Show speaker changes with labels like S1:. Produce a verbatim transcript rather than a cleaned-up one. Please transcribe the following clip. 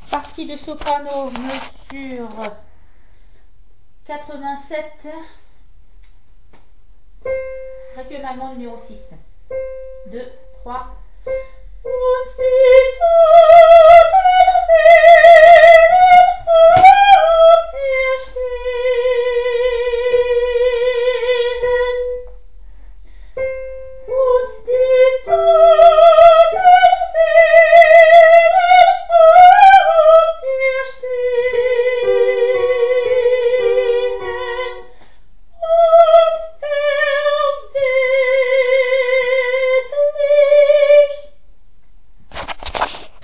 S1: Partie de soprano, mesure quatre-vingt-sept, requiem allemand numéro six. deux, trois,